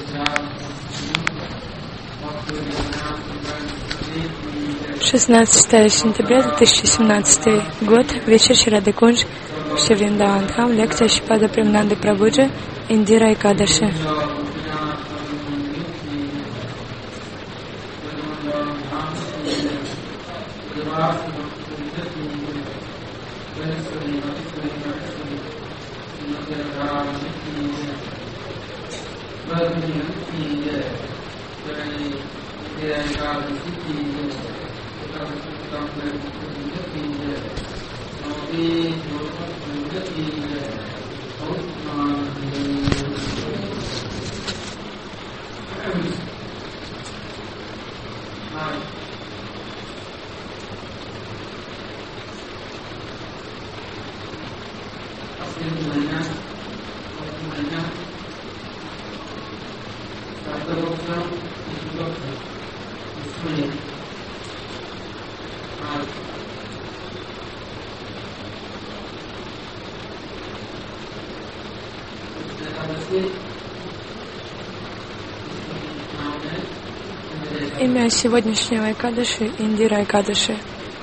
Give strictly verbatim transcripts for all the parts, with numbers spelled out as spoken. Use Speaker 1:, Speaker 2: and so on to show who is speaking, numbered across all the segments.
Speaker 1: шестнадцатое сентября две тысячи семнадцатый год. Вечер Шрады Кунж, Шри Вриндаван Дхам. Лекция Шрипада Премнанды Прабхуджи, Индира Экадаши. Имя сегодняшнего Экадаши — Индира Экадаши.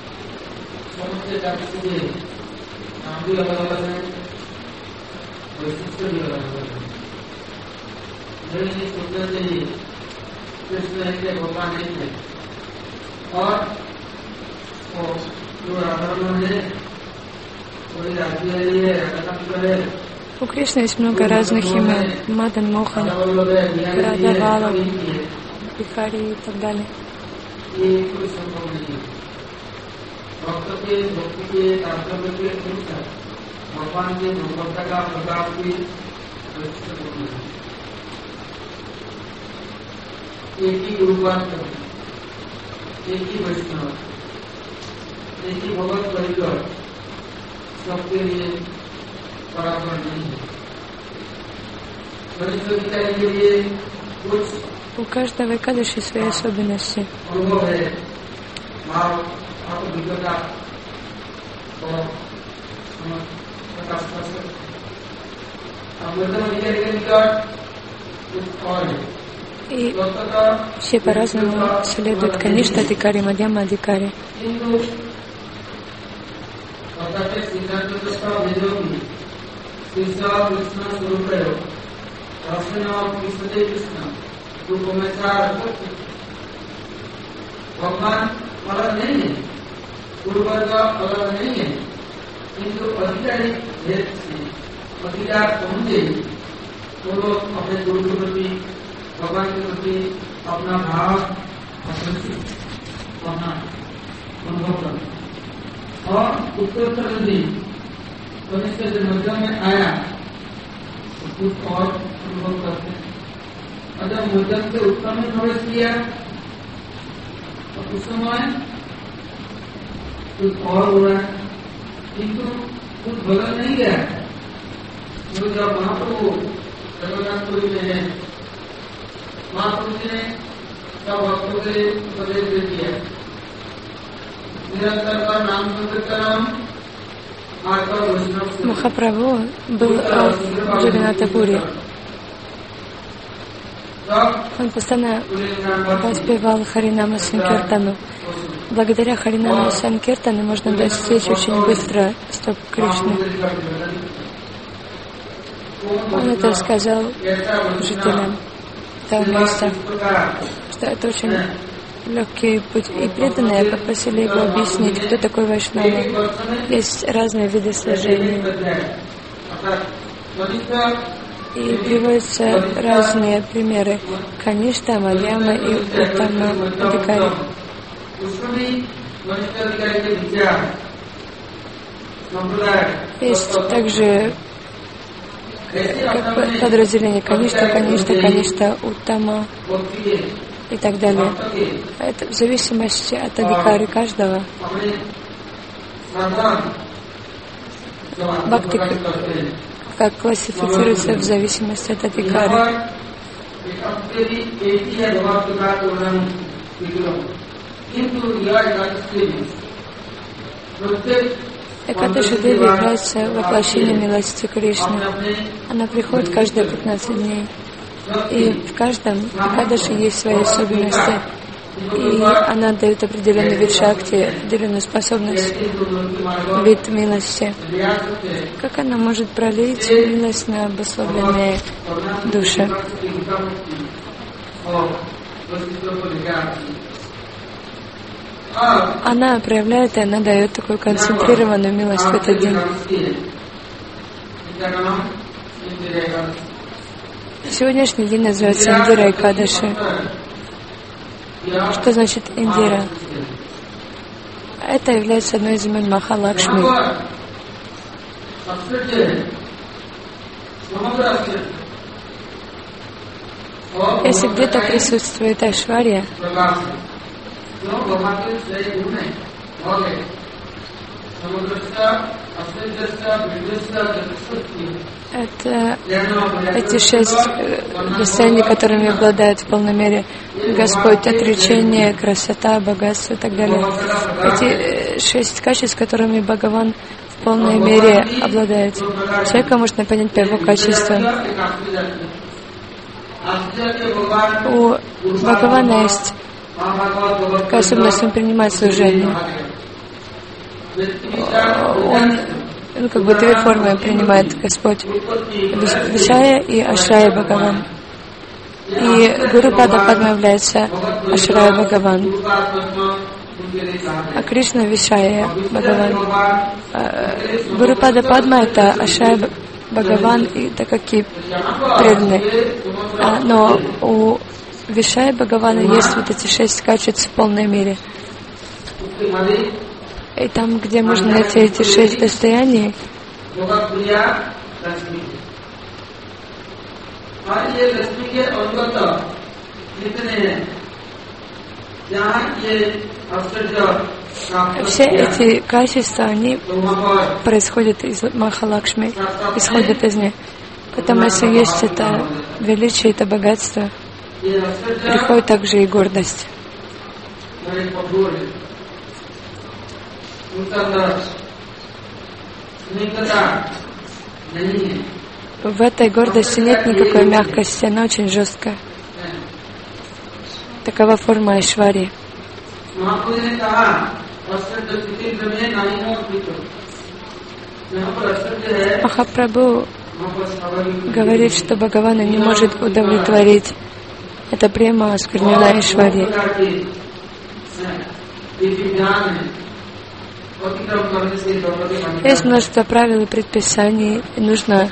Speaker 1: У Кришны есть много разных имен. Мадан, Мохан, Рада, Вала, Бихари и так далее. У каждого Экадаши свои особенности. И все по-разному следуют Каништа Адикари, Мадьяма Адикари.
Speaker 2: भगवान अलग नहीं है, पूर्वज अलग नहीं है, किंतु अधिकारी भेद से अधिकार समझे तो लोग अपने गुरु के प्रति, भगवान के प्रति अपना भाव अपना अनुभव करते और उत्तरोत्तर यदि कनिष्ठ जो मध्य में आया तो कुछ और अनुभव करते हैं। और जब मध्यम से उत्तर में प्रवेश किया उस समय कुछ और हो रहा है, किंतु कुछ बदल नहीं गया। तो जब महाप्रभु जगन्नाथपुरी में है, महाप्रभु जी ने सब भक्तों के लिए उपदेश दे दिया, निरंतर का नाम संकीर्तनम।
Speaker 1: Махапрабху был в Джаганнатапуре. Он постоянно воспевал Харинама Санкиртану. Благодаря Харинаму Санкиртану можно достичь очень быстро стоп Кришны. Он это сказал жителям этого места, что это очень легкий путь. И преданные попросили его объяснить, кто такой Вайшнава. Есть разные виды служения. И приводятся разные примеры. Каништа, Мадьяма и Уттама Адикари. Есть также как подразделение Каништа, Каништа, Каништа, Уттама и так далее. Это в зависимости от адикари каждого. Бхакти как классифицируется в зависимости от адикари. Экадаши Деви является воплощением милости Кришны. Она приходит каждые пятнадцать дней. И в каждом Экадаши есть свои особенности. И она дает определенный вид шакти, определенную способность, вид милости. Как она может пролить милость на обусловленные души? Она проявляет, и она дает такую концентрированную милость в этот день. Сегодняшний день называется Индира Экадаши. Что значит Индира? Это является одной из имен Махалакшми. Если где-то присутствует Айшварья, это эти шесть достояний, которыми обладает в полной мере Господь: отречение, красота, богатство и так далее. Эти шесть качеств, которыми Бхагаван в полной мере обладает. Человек может понять по его качествам. У Бхагавана есть такая особенность, он принимает служение. Он, ну, как бы две формы принимает Господь: Вишая и Ашрая Бхагаван. И Гуру Пада Падма является Ашрая Бхагаван, а Кришна Вишая Бхагаван. Гуру Пада Падма — это Ашрая Бхагаван, и так как и преданный. А, но у Вишая Бхагавана есть вот эти шесть качеств в полной мере. И там, где можно найти эти шесть достояний, все эти качества, они происходят из Махалакшми, исходят из них. Поэтому, если есть это величие, это богатство, приходит также и гордость. В этой гордости нет никакой мягкости, она очень жесткая. Такова форма Айшварьи. Махапрабху говорит, что Бхагавана не может удовлетворить. Это према осквернена Айшварьей. Есть множество правил и предписаний, и нужно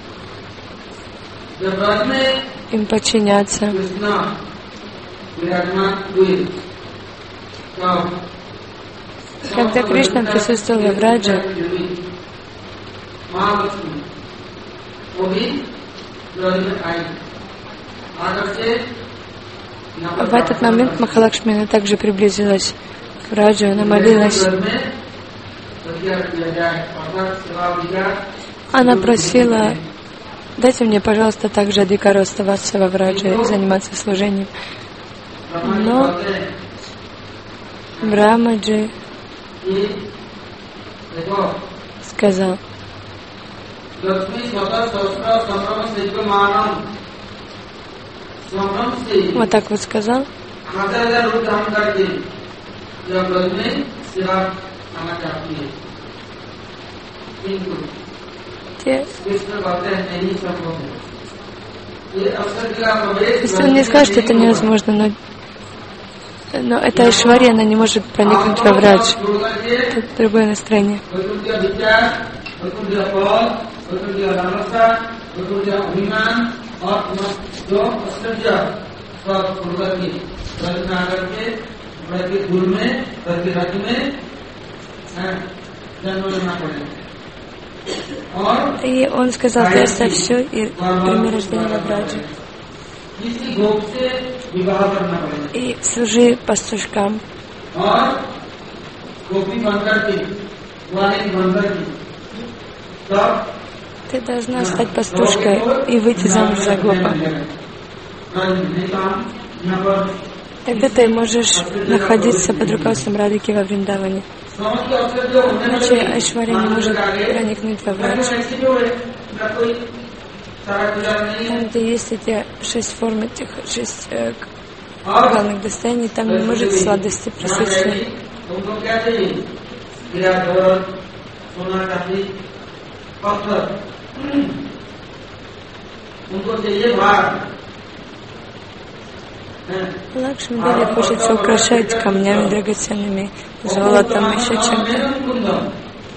Speaker 1: им подчиняться. Когда Кришна присутствовал в Врадже, в этот момент Махалакшми, она также приблизилась к Враджу, она молилась. Она просила: дайте мне, пожалуйста, также адхикару оставаться во Врадже и заниматься служением. Но Брамаджи сказал: вот так вот сказал. Те, если он не скажет, что это невозможно, но, но эта Айшварья, она не может проникнуть во Врадж. Это другое настроение. И он сказал: ты оставь все и прими рождение во Врадже. И служи пастушкам. Ты должна стать пастушкой и выйти замуж за гопа. Тогда ты можешь находиться под руководством Радхики во Вриндаване. Иначе Айшварья не может проникнуть во Врадж. Там, где есть эти шесть форм, этих шесть э, главных достояний, там не может сладости присутствовать. Лакшми Деви хочется украшать камнями драгоценными, золотом, еще чем-то.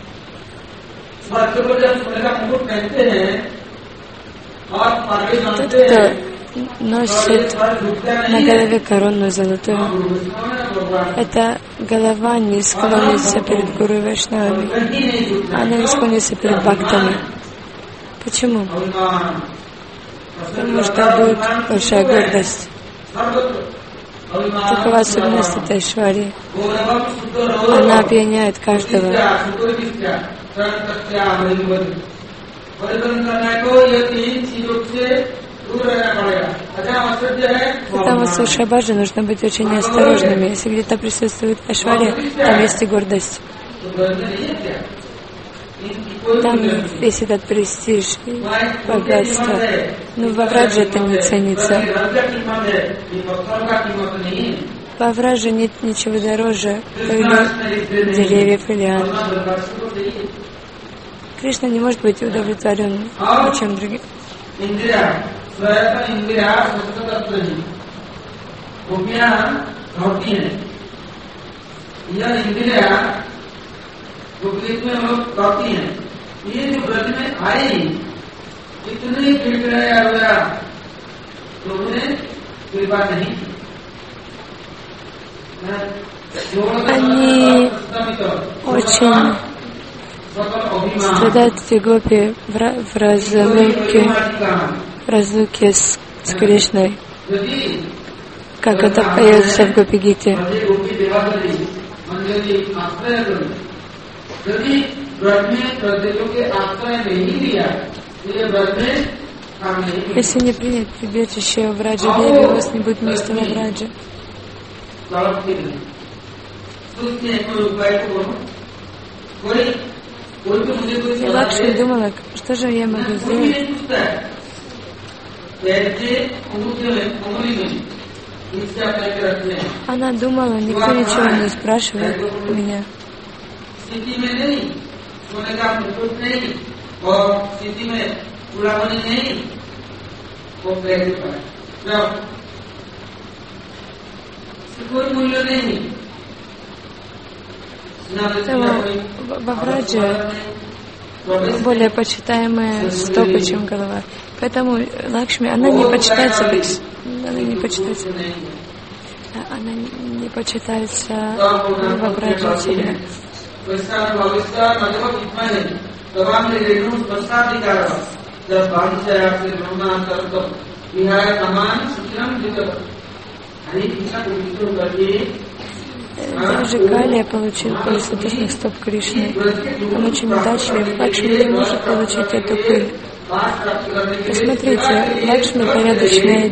Speaker 1: Тот, кто носит на голове корону золотую, эта голова не склонится перед Гуру и Вайшнавами, она не склонится перед бхактами. Почему? Потому что будет большая гордость. Такова особенность этой Айшварьи. Она опьяняет каждого. Там в Суршабаджи нужно быть очень осторожными. Если где-то присутствует Айшварья, там есть и гордость. Там весь этот престиж и богатство. Но во Врадже это не ценится. Во Врадже нет ничего дороже или деревьев, или ан. Кришна не может быть удовлетворен ничем другим.
Speaker 2: गुप्त में लोग करती हैं ये जो ब्रज में आई इतने गिड़गिड़ाया रोया तो उन्हें कृपा नहीं
Speaker 1: Они очень страдают, эти гопи, в, в разлуке, в разлуке с, с Кришной, как это поется в Гопи-гите. Если не принять прибежище в Врадже Деви, у вас не будет места во Врадже. И Лакшми думала, что же я могу сделать? Она думала, никто ничего не спрашивает у меня. Во Врадже более почитаемая стопа, чем голова. Поэтому Лакшми, она не почитается, она не почитается, она не почитается во Врадже себя. Даже Калия получил пыль лотосных стоп Кришны. Он очень удачлив. Лакшми не может получить эту пыль. Посмотрите, Лакшми порядочная.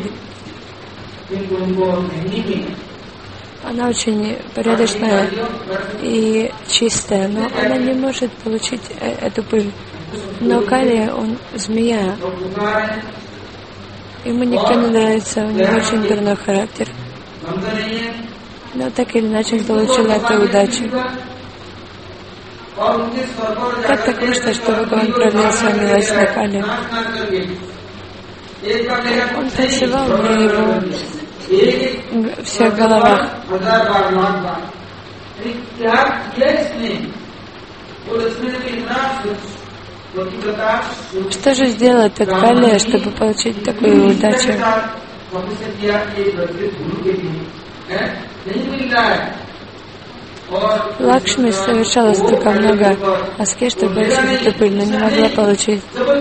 Speaker 1: Она очень порядочная и чистая, но она не может получить эту пыль. Но Калия, он змея. Ему никто не нравится, у него очень дурной характер. Но так или иначе он получил эту удачу. Как так вышло, что Бхагаван проявил свою милость на Кали? Он танцевал для его всех головах. Что же сделать этот Кали, чтобы получить такую удачу? Лакшми совершала столько много аскез, чтобы получить эту пыль, но не могла получить.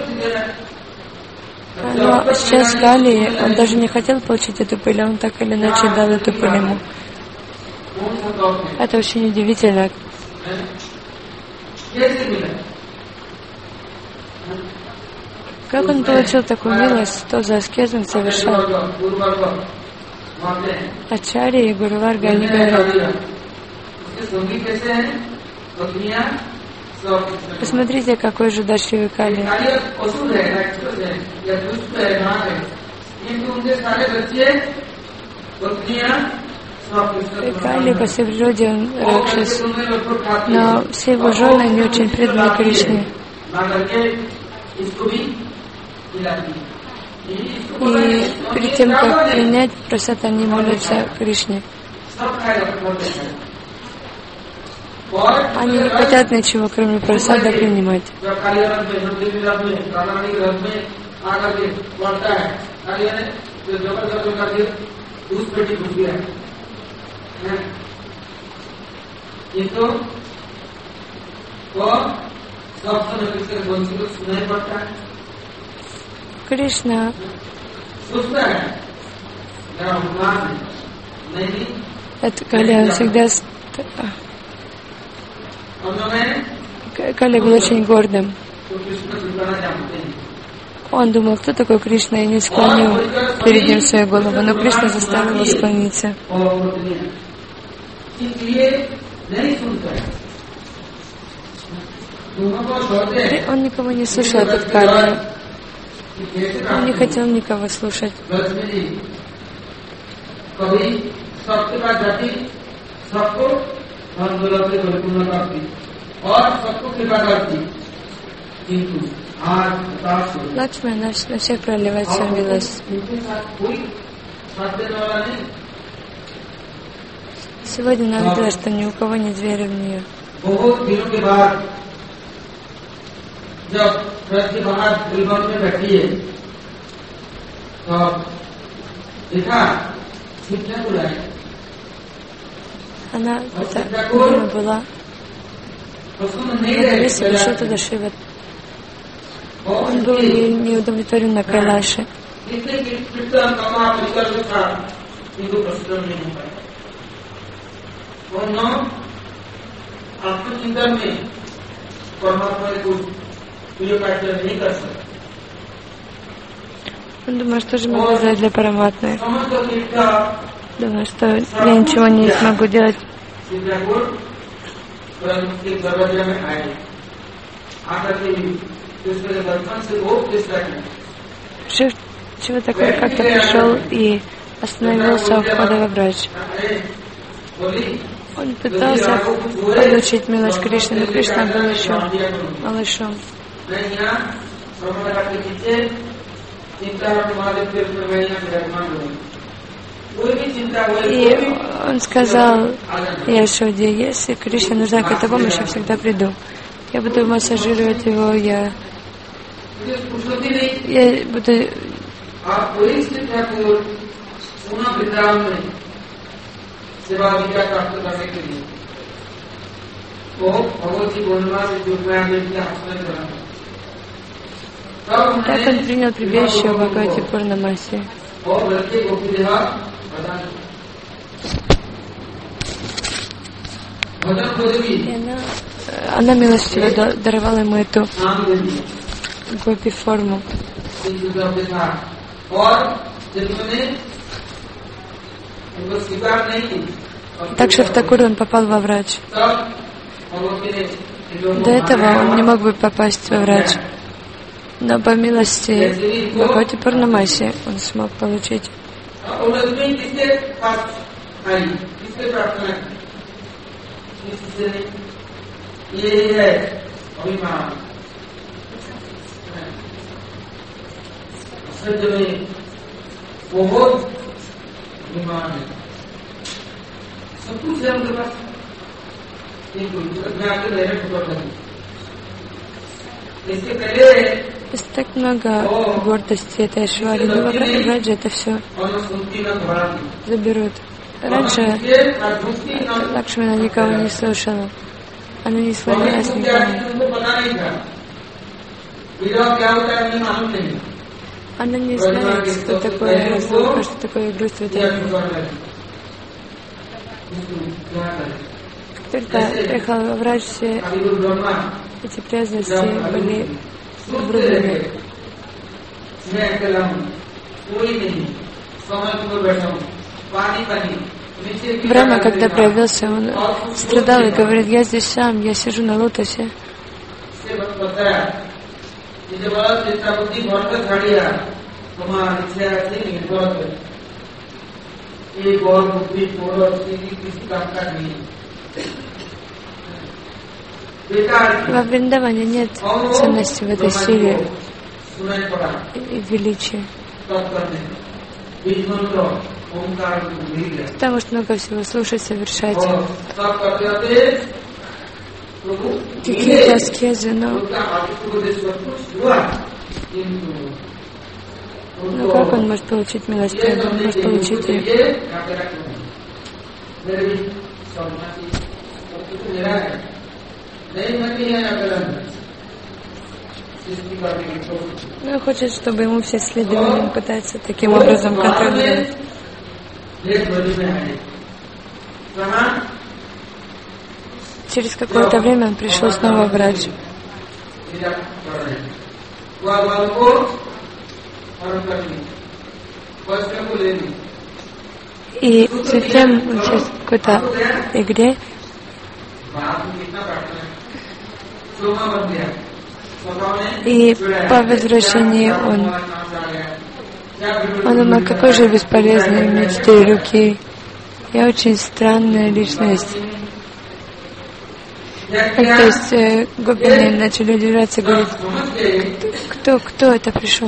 Speaker 1: Но сейчас Кали, он даже не хотел получить эту пыль, он так или иначе дал эту пыль ему. Это очень удивительно. Как он получил такую милость, что за аскез он совершал? Ачарья и Гуру Варга, они говорят, Посмотрите, какой же удачливый Кали. Кали по своей природе он ракшас, но все его жены, они очень преданы Кришне. И перед тем, как принять просад, они молятся Кришне. Они не хотят ничего, кроме просада, принимать. Кришна это Кали всегда Кали был очень гордым. Он думал, кто такой Кришна, и не склонил перед ним свою голову, но Кришна заставил его склониться. Он никого не слушал, этот Кали. Он не хотел никого слушать. Лакшман на всех проливает свою милость. Сегодня нам видно, что ни у кого нет веры в нее. Она, это время была, в месте пришел туда Шива. Он был не, не удовлетворен на Кайлаше. Он думает, что же могу сделать для Параматмы. Думаю, что я ничего не смогу делать. Шив чего такое как-то пришел и остановился у входа во врач. Он пытался получить милость Кришны, но Кришна был еще малышом. И он сказал Яшоде, если Кришне нужна какая-то помощь, я всегда приду. Я буду массажировать его, я, я буду... Так он принял прибежище в Бхагавати Пурнамаси. И она, она милостиво даровала ему эту гопи-форму. Так что в Такур он попал во врач. До этого он не мог бы попасть во врач. Но по милости Бхагавати Пурнамаси он смог получить. Есть так много гордости этой Айшвари, но Раджа это все заберут. Раджа Лакшмана никого не слушала. Она не склонялась никому. Она не знает, что такое разлука, что такое грусть в этой мире. Только приехал врач, все эти преданности были обрублены. Брахма, когда проявился, он страдал и говорит, я здесь сам, я сижу на лотосе, Во Вриндаване нет ценности в этой силе и величии. Там может много всего слушать, совершать. Какие-то аскезы, но... Ну как он может получить милость? Он может получить их. Ну, хочет, чтобы ему все следовали, он пытается таким образом контролировать. Через какое-то время он пришел снова врач. И затем он сейчас в какой-то игре и по возвращении он он думал, какой же бесполезный, у меня четыре руки. Я очень странная личность. То есть э, гопины начали удивляться, говорят, кто, кто это пришел?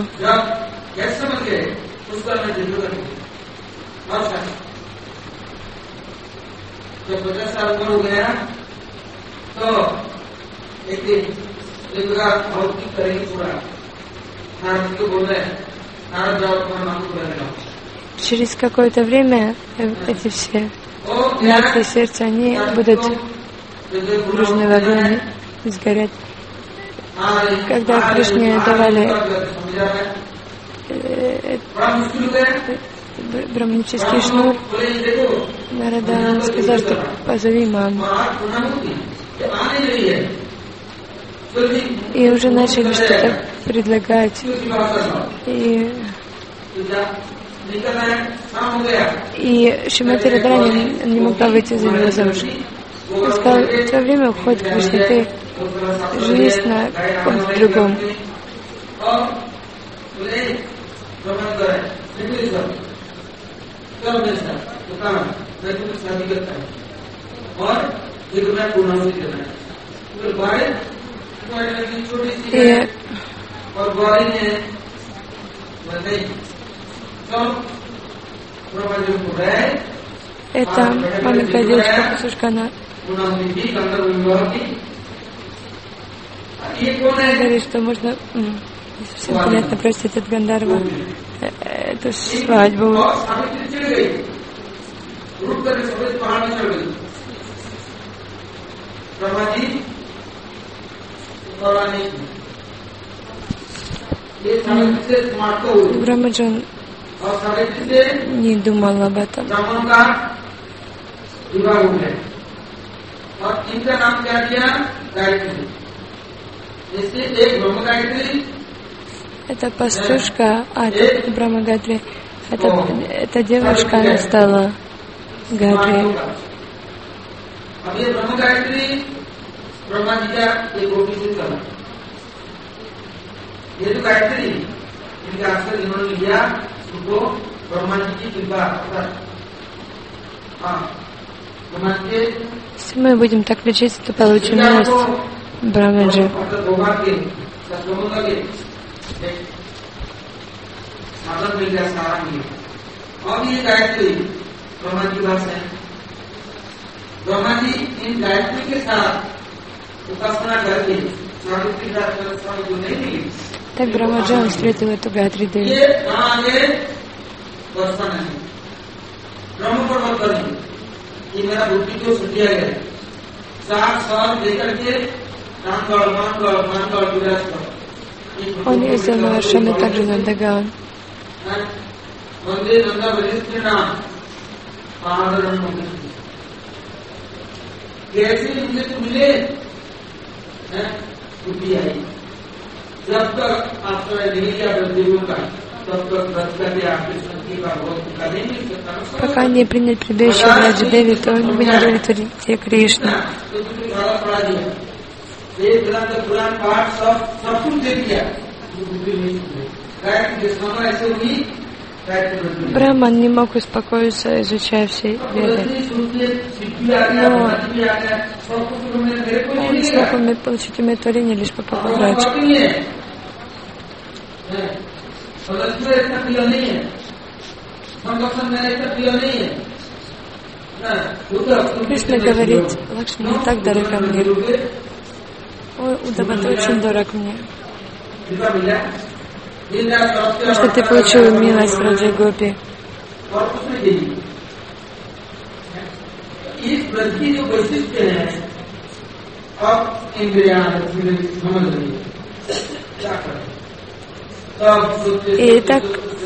Speaker 1: Через какое-то время эти все мертвые сердца, они будут дружны в огне, сгорят. Когда Кришне давали э, браманический шнур, Нарада сказал, что позови маму. И уже начали что-то предлагать. И, и Шримати Радхарани не могла выйти за него замуж. Он сказал, в то время уходит Кришна, ты женись на ком-то другом. И это маленькая девочка, послушка, она говорит, что можно, не совсем понятно, простить от Гандарва эту свадьбу. Брамаджан не думал об этом. Это пастушка от Брахма-Гатри. Это, эта девушка, она стала Гатри. Если мы будем так лечиться, то получим милость Брахмаджи. Так Брахмаджан встретил эту Гатри Деви. Он ездил на Варшане также на Даган. Пока не принят прибежище в Раджа Деви, то он не будет удовлетворить Кришну. Браман не мог успокоиться, изучая все веды. Но он не смог получить умиротворение лишь попав в врач. Кришна говорит: Лакшми не так дорога мне. Ой, Удава, ты очень дорог мне. Потому что ты получил милость Раджа Гопи. И так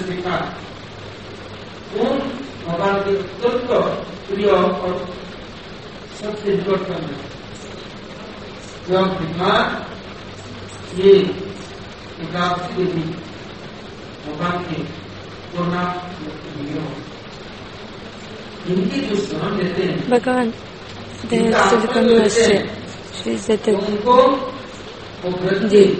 Speaker 1: Бхагаван дает столько милости через этот день.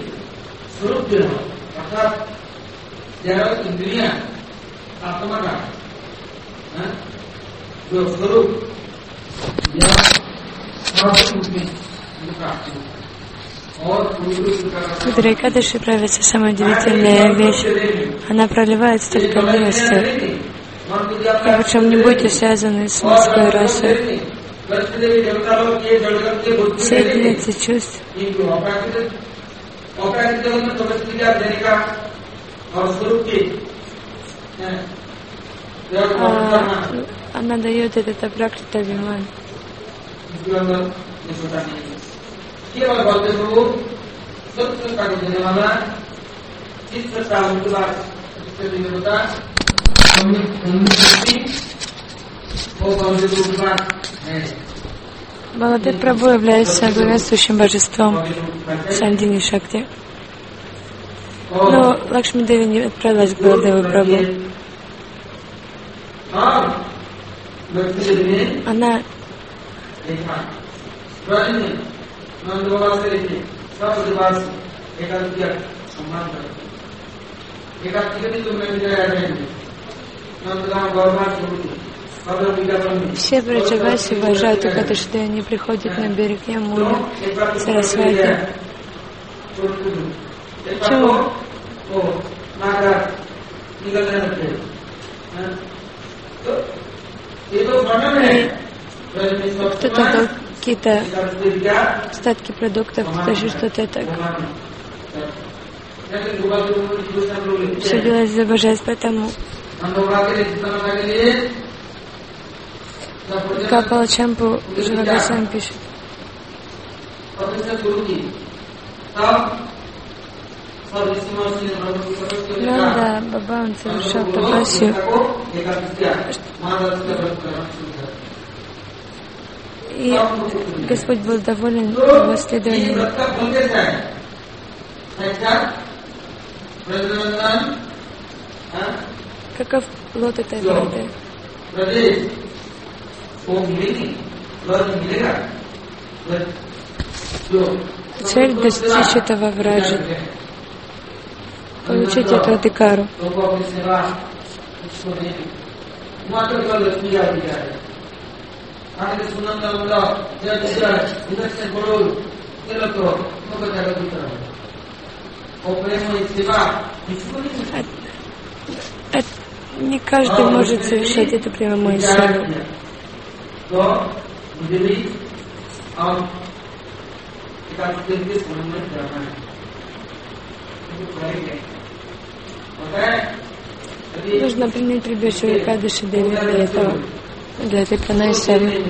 Speaker 1: Мудрая Экадаши правится самая удивительная вещь. Она проливает столько милости. И причем не будьте связаны с мужской расой. Все одиннадцать чувств а, она дает этот апракрита виман. Баладев Прабху является главенствующим божеством Сандини Шакти. Но Лакшми Деви не отправилась к Баладеву Прабху. Она все браджаваси уважают Экадаши, они приходят на берег Ямуны, Сарасвати. Почему? Кто-то дал какие-то остатки продуктов, кто-то еще что-то так. Все делать за божеств, поэтому Капала Чампу Живагасан пишет. Нанда Баба, он совершал тапасию. И Господь был доволен его следованием. Каков плод этой врады? Цель достичь этого враджи, получить эту адикару. А, а не каждый может совершать это прямой силой. Нужно принять прибежище Экадаши Деви для этого, для этой пранайсавы.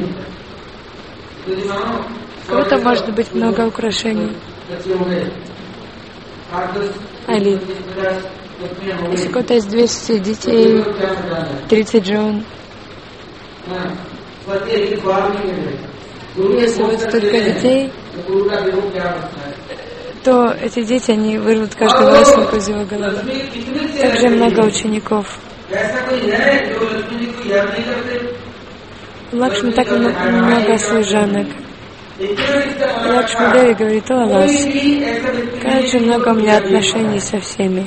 Speaker 1: У кого-то может быть много украшений. Али. Если у кого-то есть двести детей, тридцать жен. Если вот столько детей, то эти дети, они вырвут каждый волосинку из его головы. Также много учеников. У Лакшми так много служанок. Лакшми Деви говорит: о, Аллас, как же много у меня отношений со всеми.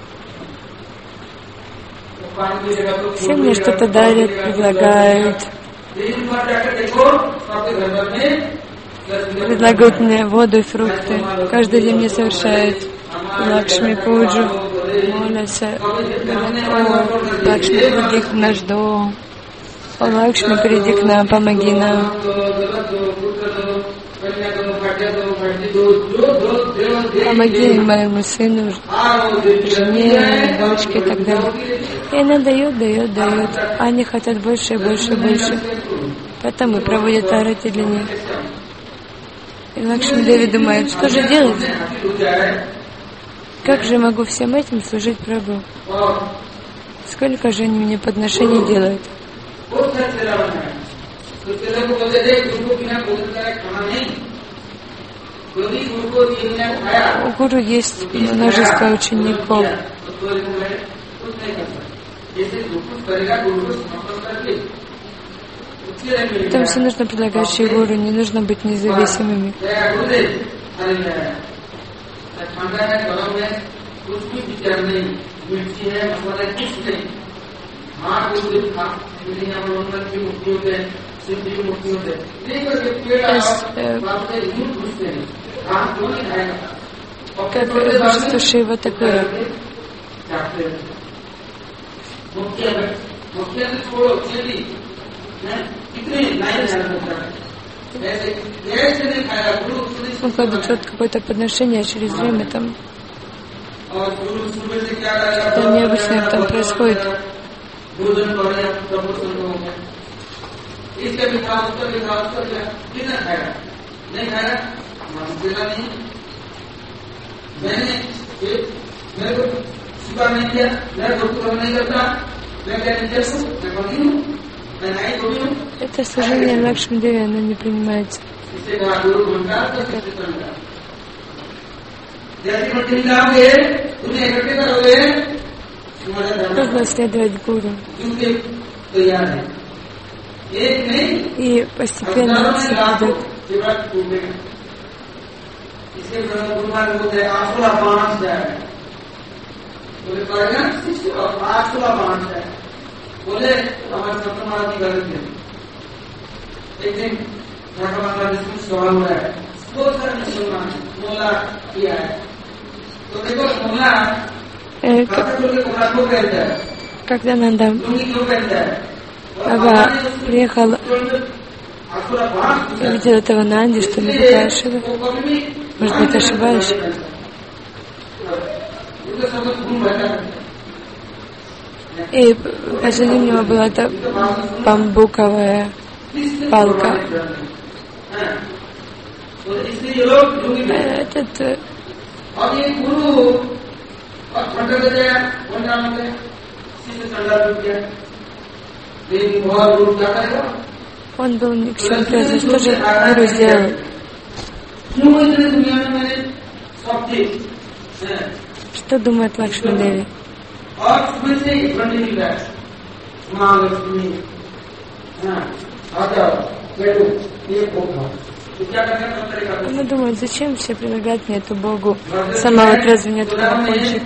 Speaker 1: Все мне что-то дарят, предлагают. Предлагают мне воду и фрукты. Каждый день мне совершают Лакшми Пуджу, молятся, говорят: о, Лакшми, приди в наш дом. О, Лакшми, приди к нам, помоги нам. Помоги моему сыну, жене, дочке и так далее. И она дает, дает, дает. Они хотят больше, больше, больше. Поэтому и проводят арати для них. И Лакшми Деви думает: что же делать? Как же могу всем этим служить Прабху? Сколько же они мне подношений делают? У гуру есть множество учеников. Там все нужно предлагать Шри Гуру, не нужно быть независимыми. Как Вишну Шива Такура. Он кладет вот какое-то подношение, а через время там что-то необычное там происходит. Это служение Лакшми Деви, оно не принимается. Нужно следовать гуру. И постепенно все придет.
Speaker 2: बोले हमारे सप्तमाला की गलत है। एक दिन ढाका बांग्लादेश में सवाल हो रहा है, बहुत सारे मुसलमान मोला किया है, तो देखो मोला खाता खोल के कपड़ा क्यों पहनता है?
Speaker 1: Когда Нанда
Speaker 2: लुंगी क्यों पहनता है?
Speaker 1: Ага, приехал и видел этого Нанди, что ли, такая ошибка. Может быть, ошибаюсь? И позади него была эта бамбуковая палка. Этот он был ни к чему привязан. Что же Гуру сделал? Что думает Лакшми Деви? Она думает, зачем все предлагают мне эту Богу? Сама вот разве нет кого хочет?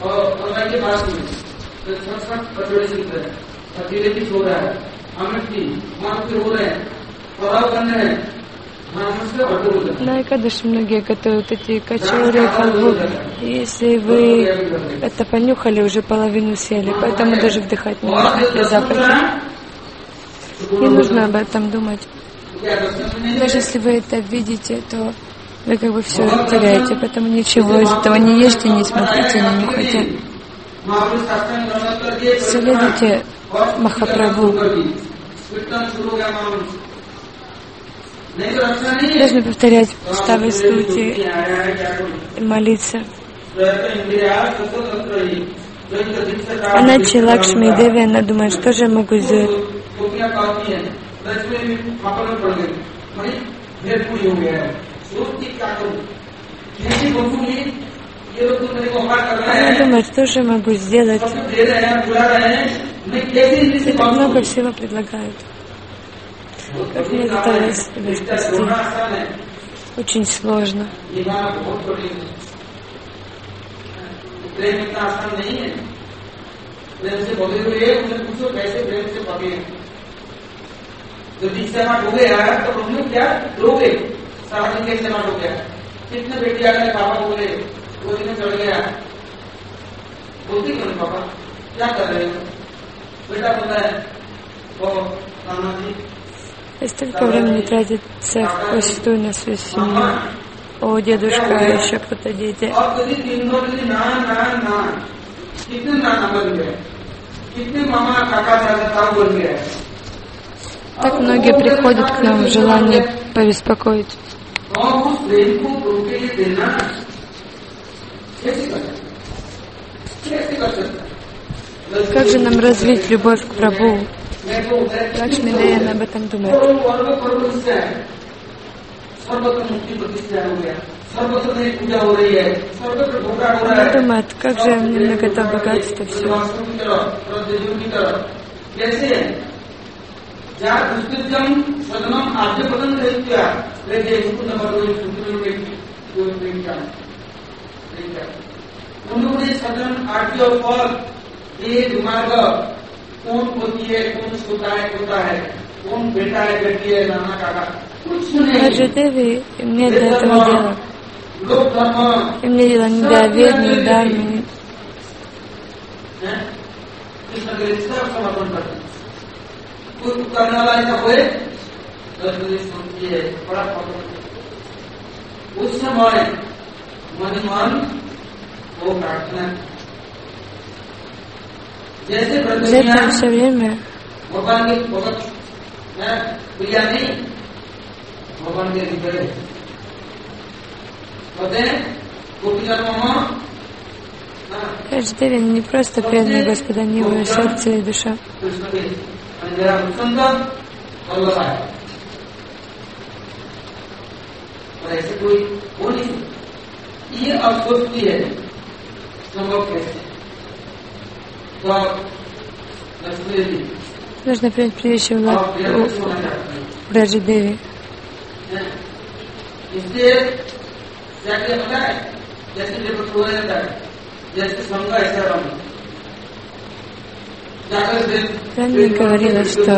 Speaker 1: На Экадаши многие готовят эти качури, халву. Если вы это понюхали, уже половину съели, поэтому даже вдыхать не нужно эти запахи. Не нужно об этом думать. Даже если вы это видите, то вы как бы все теряете, поэтому ничего из этого не ешьте, не смотрите, не нюхайте. Следуйте Махапрабху. Должны повторять уставы стути и молиться. Иначе Лакшми Деви, она думает, что же я могу сделать? Она думает, что же я могу сделать? И так много всего предлагают. Как мне это себя спасти? Очень сложно.
Speaker 2: कितने बेटी आकर पापा बोले गोदी में चढ़ गया, बोलती क्यों पापा क्या कर रहे हो? बेटा बोलता है ओ नाना जी.
Speaker 1: Столько времени тратится впустую на свою семью. О, дедушка, еще кто-то дети. Так многие приходят к нам в желании побеспокоить. Как же нам развить любовь к Прабху? Лакшми Наяна об этом думает. Она думает, как же мне много это богатство все.
Speaker 2: कौन होती है, कौन सोता है, होता है, कौन बेटा है, बेटी है, नाना काका, कुछ नहीं.
Speaker 1: Раджадеви имеет для этого дело. И мне дело не до вед, не до армии.
Speaker 2: कृष्ण के लिए सब समर्पण करते हैं. कोई करने वाला ऐसा हुए दस बजे सुनती है बड़ा पकड़. उस समय मन मन वो प्रार्थना
Speaker 1: В это все время
Speaker 2: भगवान के भगत प्रिया नहीं, भगवान के हृदय कहते हैं गोपीजन मामा.
Speaker 1: Раджадеви не просто преданный Господа, не его сердце и душа.
Speaker 2: ऐसे कोई हो नहीं. ये अस्वस्थ है संभव कैसे?
Speaker 1: Нужно принять прежде у Раджадеви. Ранее говорила, что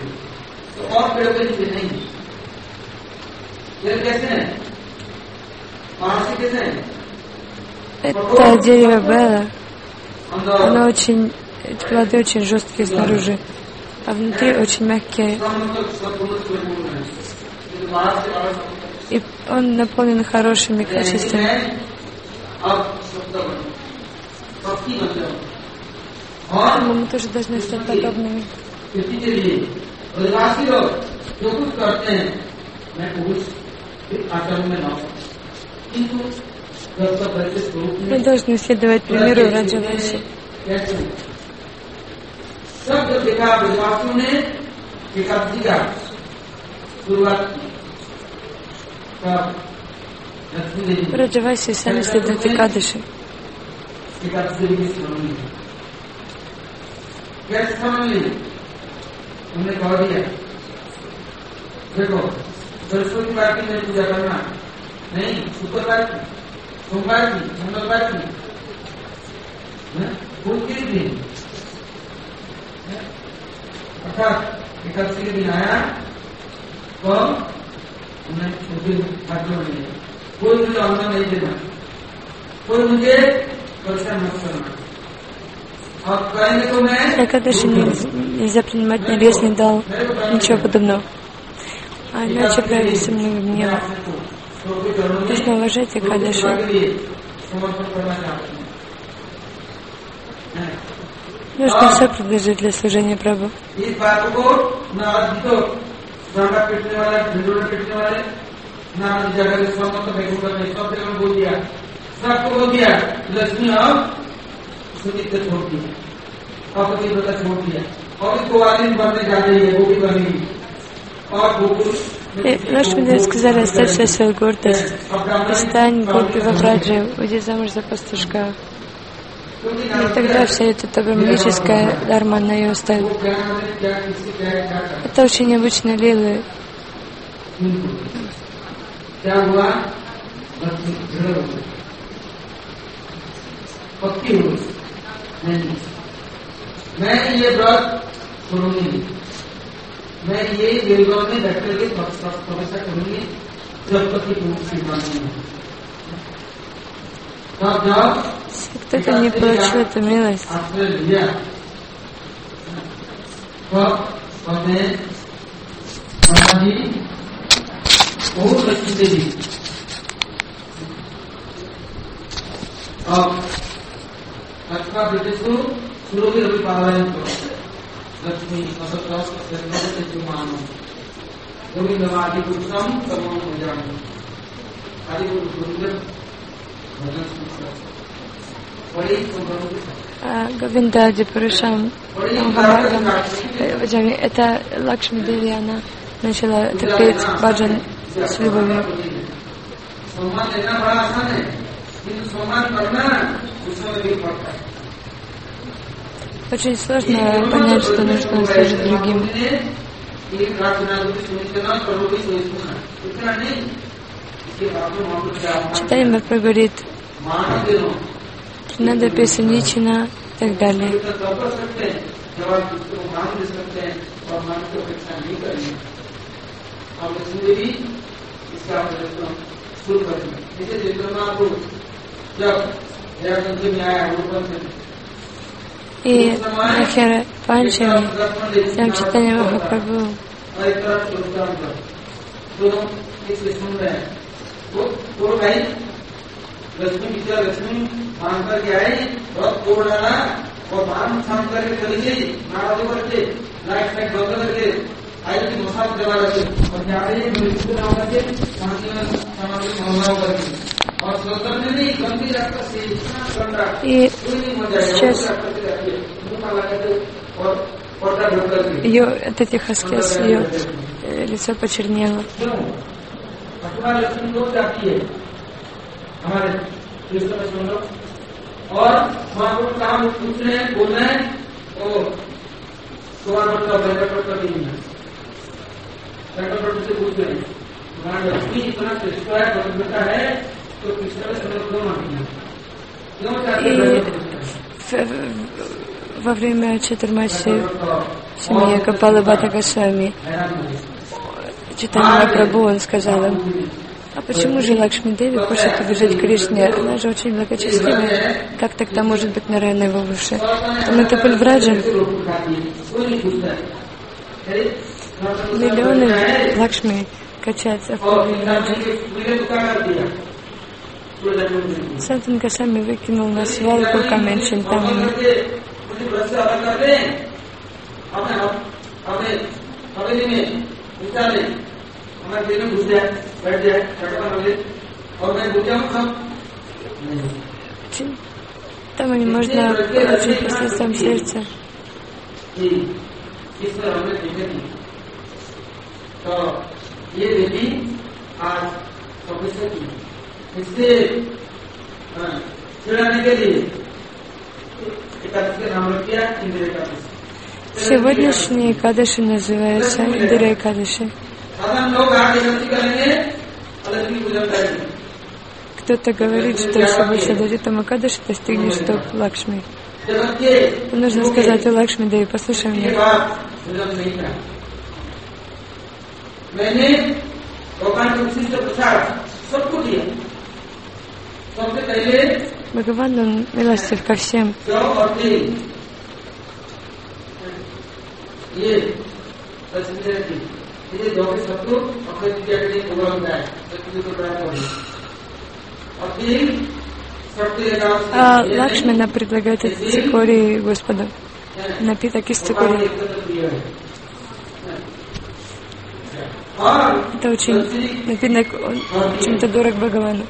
Speaker 1: это дерево Бела. Оно очень, эти плоды очень жесткие снаружи, а внутри очень мягкие. И он наполнен хорошими качествами. Поэтому мы тоже должны стать подобными. Мы должны следовать примеру Раджаваси. Раджаваси сами следуют Экадаши.
Speaker 2: सरस्वती पार्टी में पूजा करना नहीं, शुक्रवार की, सोमवार की, मंगलवार की, कोई किस दिन अर्थात एकादशी के दिन आया तो उन्हें छोटे हाथ जोड़ने, कोई मुझे अन्न नहीं देना, कोई मुझे परेशान मत करना.
Speaker 1: Экадаши нельзя принимать ни лес, ни дал, ничего подобного. А иначе проявится много гнева. Нужно уважать Экадаши. Нужно все предложить для служения Прабху. И Лакшмидеви сказали: оставь всю свою гордость и стань гопи во Враджи, уйди замуж за пастушка. И тогда вся эта браманическая дharma, она ее оставит. Это очень необычные лилы. Если кто-то не получил эту милость, Говиндади Пурушам Махамагам, это Лакшми Деви, она начала это петь баджан с любовью. Очень сложно понять, что нужно служить другим. Читание Махапрабху говорит, надо песеничина и так далее. И Махера Панчами, сам читание Махапрабху, लक्ष्मी विद्या लक्ष्मी मान करके आई बहुत तोड़ डाला और मान शाम करके चली गई नाराज करके लाइट लाइट बंद करके आई की मसाज करा रहे और जा रही है मृत्यु नाम करके शांति में समाधि भावना करके और सोतर ने नहीं गंभीर रखकर से इतना गंदा कोई नहीं मजा है मुंह लगाते और पर्दा ढक करके ее от этих аскез ее лицо почернело. अथवा लक्ष्मी को जाती है हमारे कृष्ण में सुन लो और वहां पर काम पूछने बोलना है तो सवाल का बैठक का नहीं है बैठक से पूछ रहे हैं भगवान लक्ष्मी इतना श्रेष्ठ है पवित्रता है तो कृष्ण में सुन क्यों मानते हैं क्यों चाहते हैं во время Чатурмаси в семье Капалы Бхатта Госвами читание Махапрабху, он сказал им: а почему же Лакшми Деви хочет убежать к Кришне? Она же очень благочестивая. Как тогда может быть Нараяна его выше? Там это Пульвраджа. Миллионы Лакшми качаются в Пульвраджа. Сантан Госвами выкинул на свалку камень Чинтамани. Там не можно получить посредством сердца. Сегодняшний Экадаши называется Индира Экадаши. Кто-то говорит, что если больше дойдет там Экадаши, достигнешь топ Лакшми. Нужно сказать: о Лакшми Деви, послушай меня. Бхагаван, он милостив ко всем. А Лакшмина предлагает эти цикории Господу. Напиток из цикории. Это очень напиток, он чем-то дорог Бхагавану.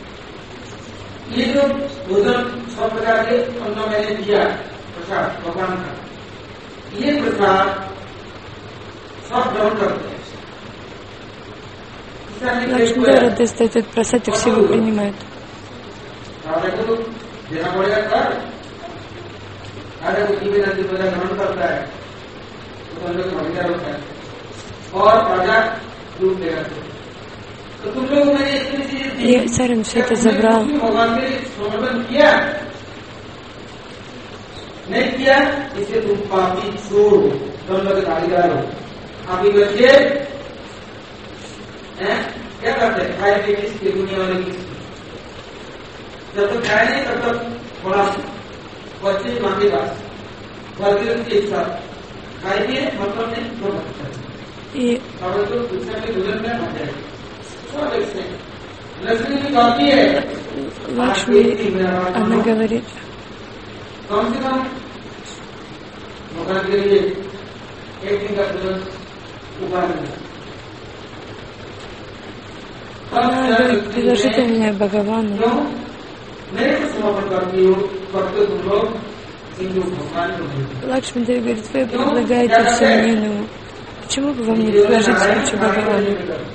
Speaker 1: Лакшмидара достает этот просад, и все его принимают.
Speaker 2: अरे वो टीवी नदी प्रजा ग्रहण करता है तो समझो कि भागीदार होता है और प्रजा डूब गया। तो तुम लोग मैंने इतनी चीजें
Speaker 1: царь все это забрал.
Speaker 2: भगवान के समर्पण किया नहीं किया, इससे तुम पापी चोर हो, तुम लोग भागीदार हो। आप ये बच्चे क्या करते हैं, खाए पीने की दुनिया वाले की, जब तक खाए नहीं तब तक थोड़ा बच्चे माँ के पास वर्ग के साथ खाएंगे, मतलब नहीं तो दूसरे के गुजर में मर जाएगी। लक्ष्मी की कॉपी है,
Speaker 1: Лакшми, она говорит,
Speaker 2: कम से कम भगवान के लिए एक दिन का तुरंत उपाय मिला।
Speaker 1: она говорит, предложите меня Бхагавану. Лакшми Деви говорит, вы предлагаете всемирному. Почему бы вам не предложить лучше Бхагавану?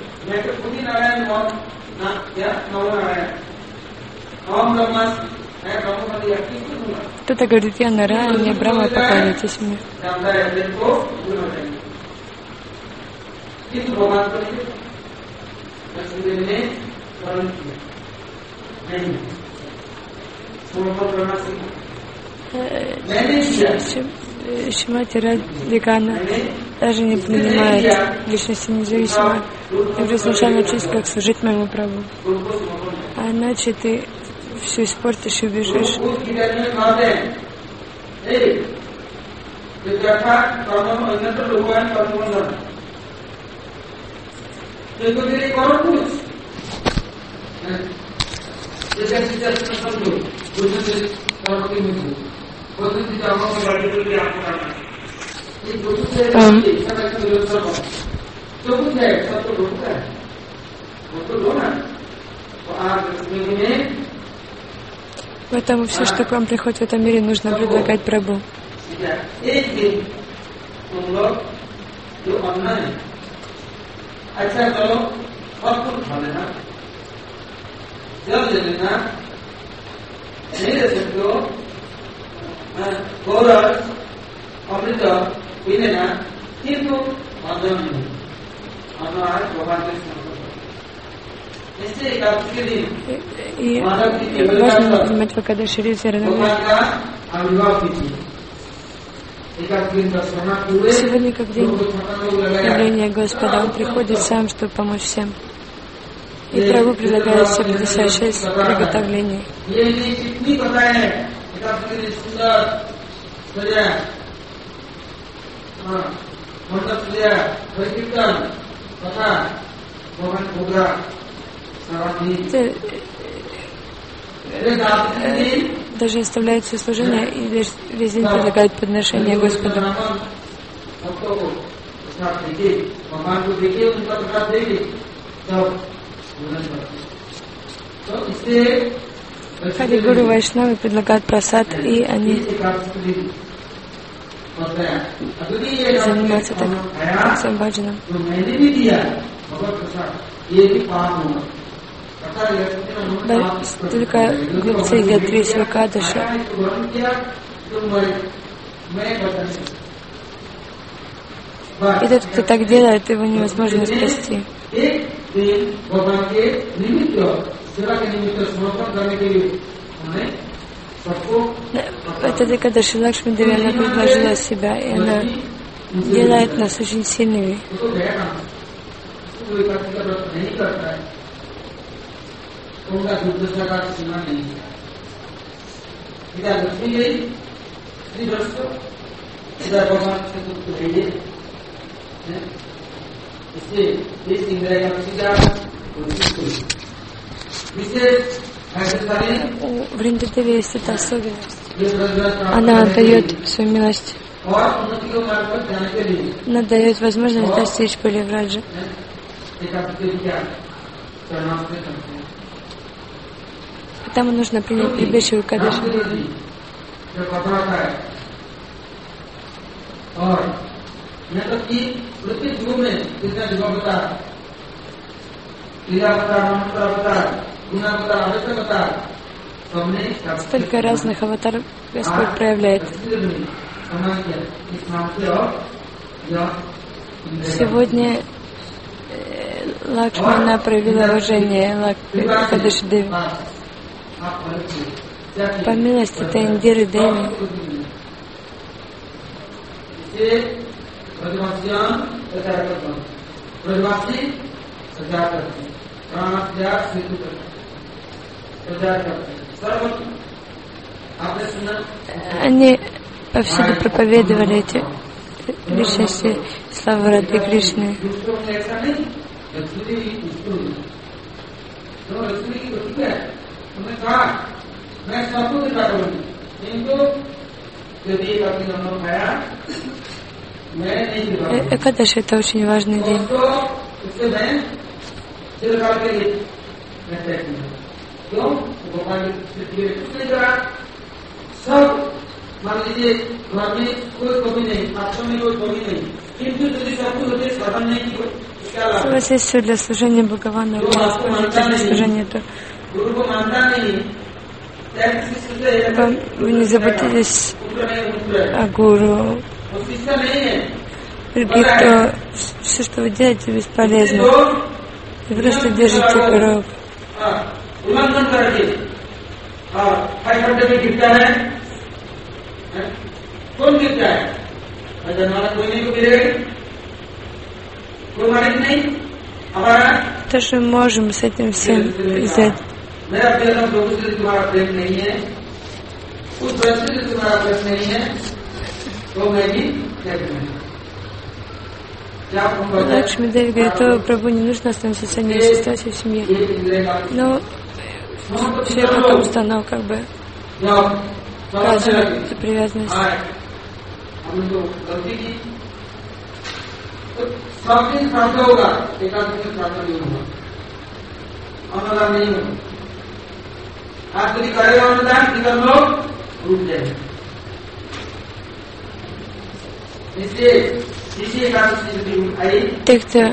Speaker 1: Кто-то говорит, я Нараян, я Брахма, поклоняйтесь мне. Шримати Радхикана даже не принимает личности независимо. Я просто сначала учусь, как служить моему Прабху. А иначе ты все испортишь и убежишь. Um, Поэтому все, что к вам приходит в этом мире, нужно предлагать Прабху. И важно понимать, когда Шри Саранами. Сегодня, как день явления Господа, Он приходит сам, чтобы помочь всем. И Прабху предлагает все пятьдесят шесть приготовлений. Это, даже оставляет все служение и весь, весь день предлагает подношение Господу. Хари Гуру Вайшнавы предлагают прасад, и они занимаются так, таким баджаном. Только глупцы едят три свекадыши. И тот, кто так делает, его невозможно спасти. Это когда Лакшми Деви, она предложила себя, и она делает нас очень сильными. У Вриндадеви есть эта особенность. Она дает свою милость. Она дает возможность достичь Паливраджа. Потому нужно принять прибежище в Кадыш. Столько разных аватаров Господь проявляет. Сегодня э, Лакшмана проявила уважение Кадыши Деви. По милости Индиры Деви они повсюду проповедовали эти личности славы Рады Кришны. Экадаши — это очень важный день. У вас есть все для служения Бхагавана, вы используете для служения то. Вы не заботитесь о гуру. Другие, то все, что вы делаете, бесполезно. Вы просто держите круг. То, что мы можем с этим всем взять. Лакшми Деви говорит: о, Прабху, не нужно остановиться в ситуации в семье. Но все потомство, оно как бы показывает эту привязанность. Те, кто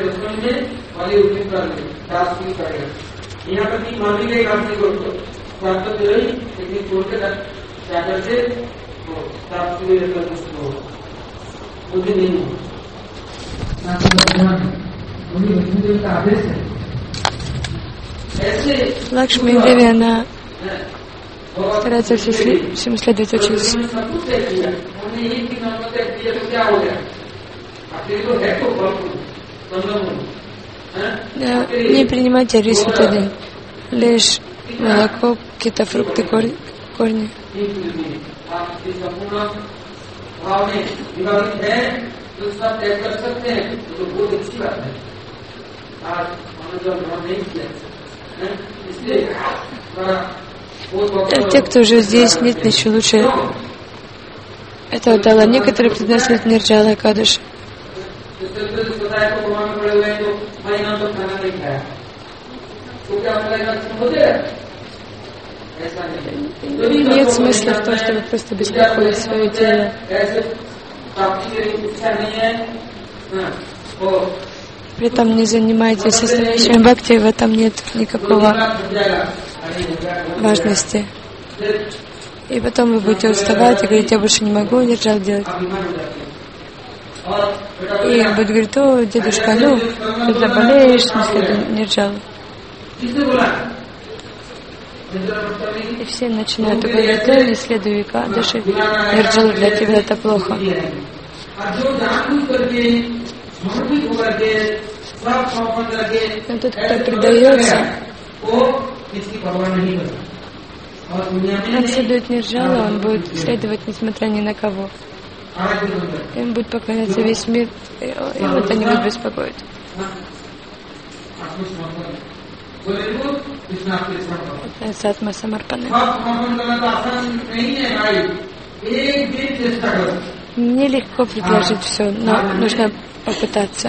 Speaker 1: Лакшми Деви, она старается всему следовать очень. Да, не принимайте рис в этот день, лишь молоко, какие-то фрукты, корни. Те, кто уже здесь, нет ничего лучше этого дала. Некоторые приносят Нирджала и Кадыши. Нет смысла в том, чтобы просто беспокоить свое тело. При этом не занимайтесь состоящим бхакти, в этом нет никакого важности. И потом вы будете уставать и говорить: я больше не могу Нирджал делать. И будет говорить: о, дедушка, ну, ты заболеешь, не следуй Нирджалу. И все начинают говорить: да, не следуй Экадаши, Нирджалу, для тебя это плохо. Но тот, кто предается, он следует Нирджалу, он будет следовать несмотря ни на кого. Им будет поклоняться весь мир, и им это не будет беспокоить. Это сатма самарпаны. Нелегко предложить все, но нужно попытаться.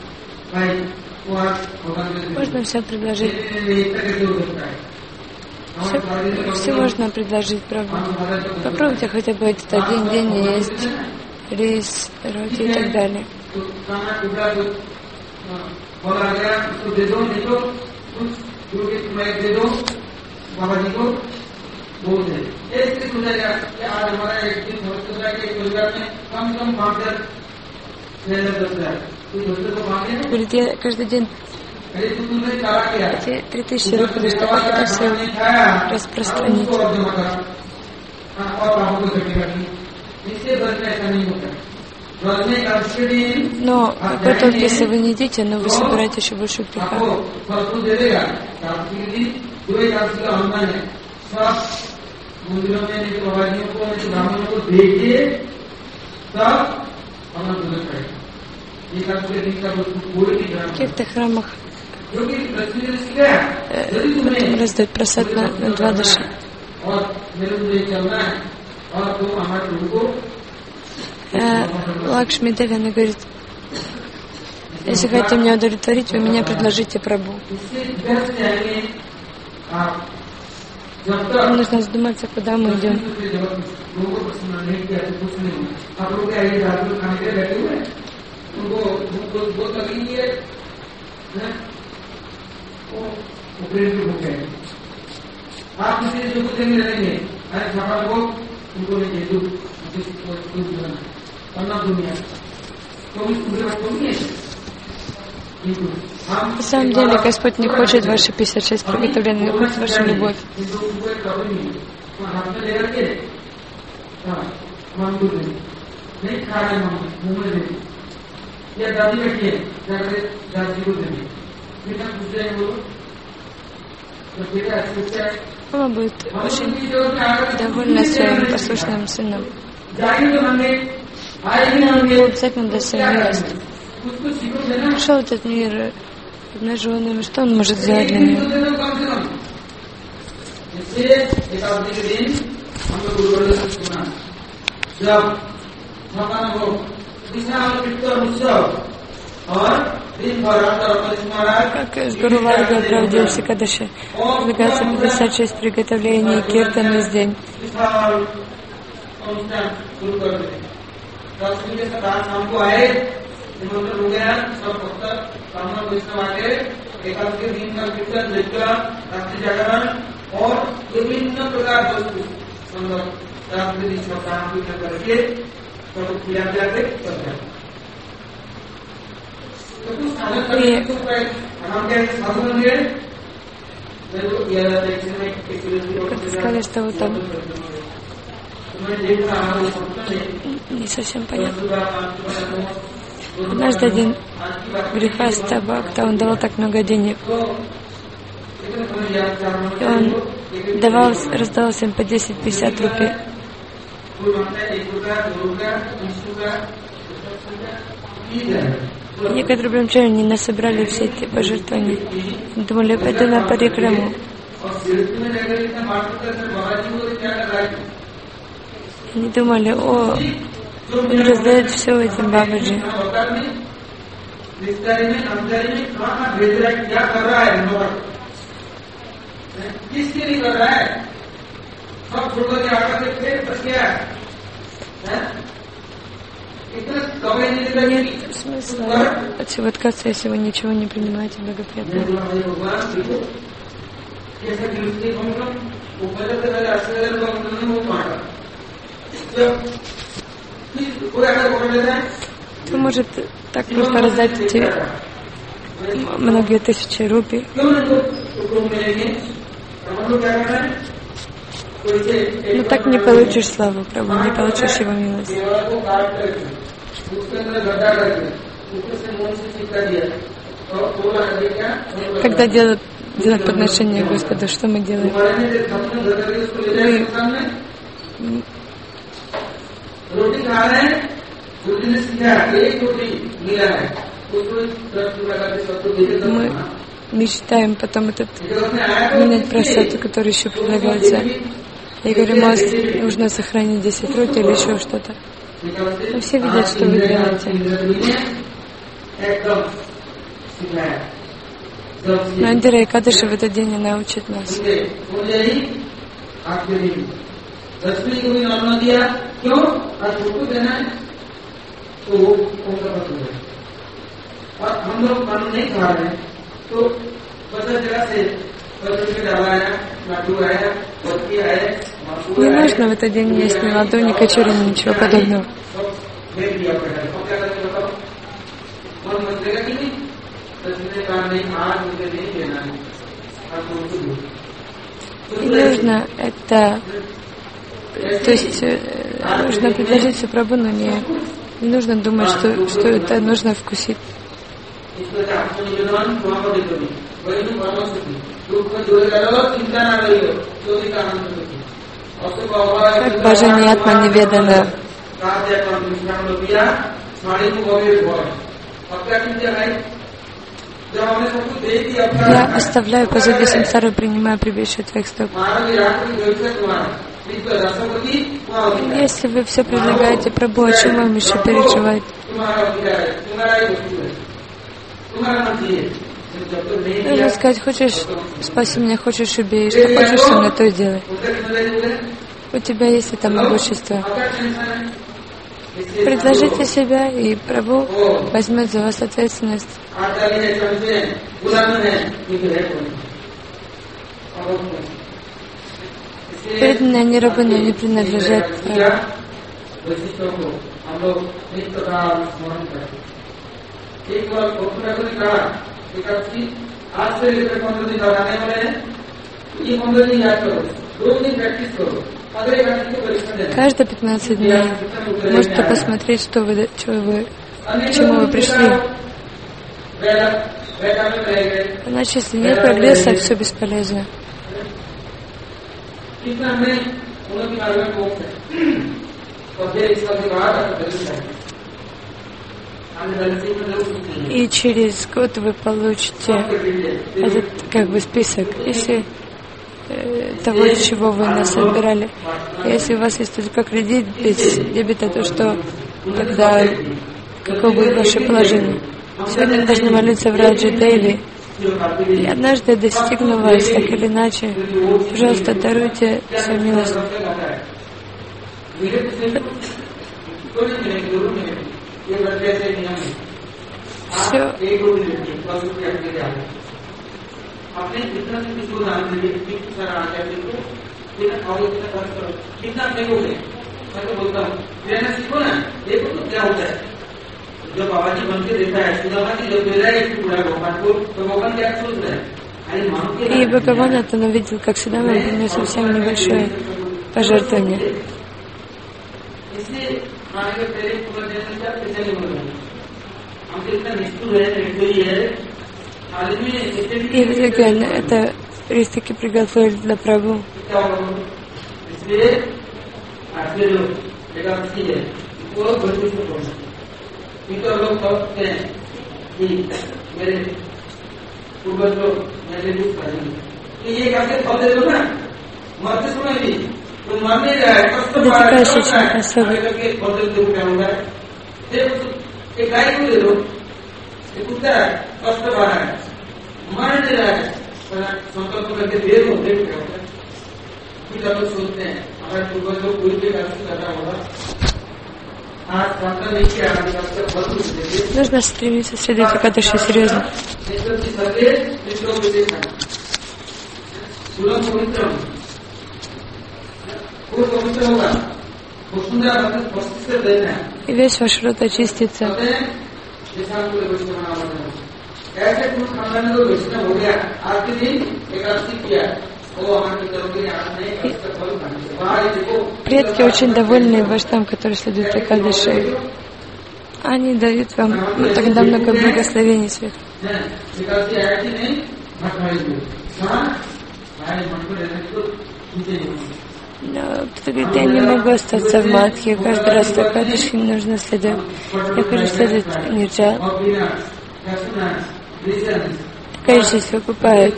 Speaker 1: Можно все предложить. Все, все можно предложить, Прабху. Попробуйте хотя бы этот один день есть рис, роти и так далее. Говорит, я каждый день эти три тысячи рублей, чтобы это все распространить. Но какой только если вы не едите, но вы собираете еще больше греха. В каких-то храмах э, раздают просад на, на два даши. Э, Лакшми Деви, она говорит, если хотите меня удовлетворить, вы меня предложите Прабху. Нам нужно задуматься, куда мы идем. На самом деле Господь не хочет ваши пятьдесят шесть приготовлений, но хочет вашу любовь. Мама будет очень довольна своим послушным сыном. Ему обязательно даст свою милость. Пришел этот мир обнаженным, что он может сделать для него? Как с Гуру Варга отправил Сикадаши, предлагается пятьдесят шесть приготовлений киртан весь день. И как сказали, что вот там не совсем понятно. Однажды один грехаста бхакта, он давал так много денег. И он давал, раздавал всем по десять-пятьдесят рупий. Некоторые брамчари не насобрали все эти пожертвования. Думали, пойду на парикраму. Они думали, о, он раздает все этим бабаджи. Нет смысла от всего отказаться, если вы ничего не принимаете благоприятно. Кто может так просто раздать эти многие тысячи рупий? Но так не получишь славу Прабху, не получишь его милость. Когда делают, делают подношение Господу, что мы делаем? Мы Мы мечтаем потом этот минет просад, который еще предлагается. Я говорю, может, нужно сохранить десять рупий или еще что-то. Но все видят, что вы делаете. Но Андира Экадаши в этот день не научит нас. Не нужно в этот день есть ни ладу, ни качури, ни ничего подобного. И нужно это, то есть нужно предложить все Прабху, но не, не нужно думать, что, что это нужно вкусить. Как Бхажаньятма неведана. Я оставляю позади сансару, принимая прибежище твоих стоп. Если вы все предлагаете Прабху, о чем вам еще переживать? Нужно сказать, хочешь, спаси меня, хочешь, убей, что хочешь со мной, то и делай. У тебя есть это могущество. Предложите себя, и Прабху возьмет за вас ответственность. Преданные, они рабы, но не принадлежат Прабху. Каждые пятнадцать дней можете посмотреть, что вы, что вы, к чему вы пришли. Иначе, если нет прогресса, все бесполезно. И через год вы получите этот как бы список, если э, того, чего вы насобирали. Если у вас есть только кредит без дебета, то что тогда какое будет ваше положение? Сегодня мы должны молиться в Раджи Дейли. И однажды я достигну вас, так или иначе. Пожалуйста, даруйте свою милость. Все. И Бхагаван это увидел, как всегда, он принес совсем небольшое пожертвование. И в итоге это ристики приготовили для Прабху. Это такая очень особая. Нужно стремиться следовать Экадаши серьезно. И весь ваш рот очистится. Предки очень довольны вождям, которые следуют Экадаши. Они дают вам ну, тогда много благословений своих. Но кто-то говорит, я не могу остаться в матхе, каждый раз так Экадаши нужно следовать. Я хочу следовать Нирджа. Экадаши все окупает.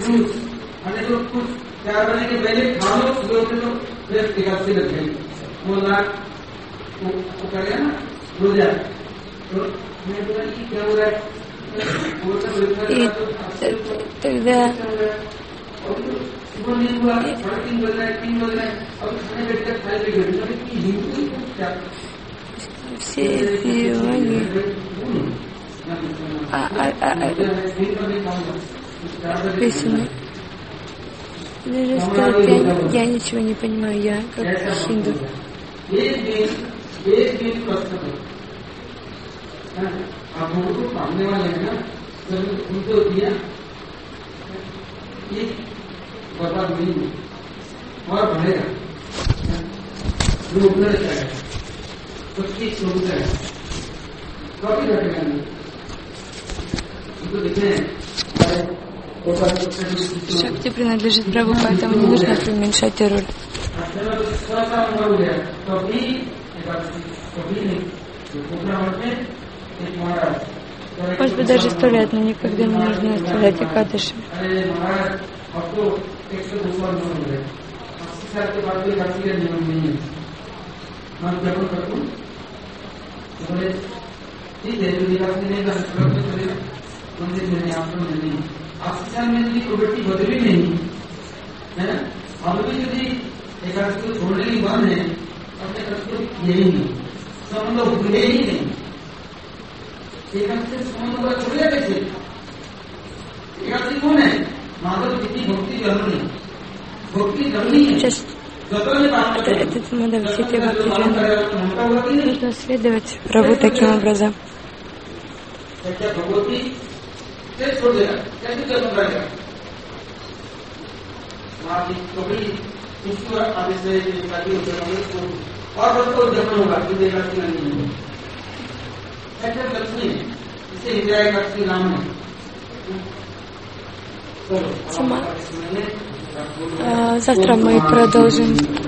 Speaker 1: И тогда все эти маги, а, а, а, песни. Даже сказать, я, я ничего не понимаю, я как хинду. Шакти принадлежит Прабху, поэтому не нужно преуменьшать роль. Может быть, даже сто лет, но никогда не нужно оставлять Экадаши.
Speaker 2: ऑक्सीजन में यदि प्रवृत्ति बदली नहीं है ना, अब भी यदि एकादशी को छोड़ने की मन है, अपने कष्ट को किए ही नहीं, संबंध भूले ही नहीं, एकादशी संबंध को छोड़े कैसे? एकादशी कौन है? माधव कितनी भक्ति करनी, भक्ति करनी है।
Speaker 1: Этот Мадхав Сити Бхакти нужно следовать Прабху таким образом. कैसे छोड़ देगा, कैसे जन्म रहेगा? वहां की कभी उसको आगे से और सबको जन्म होगा कि देगा कि नहीं, ऐसे लक्ष्मी इसे इंदिरा लक्ष्मी नाम है. Завтра мы продолжим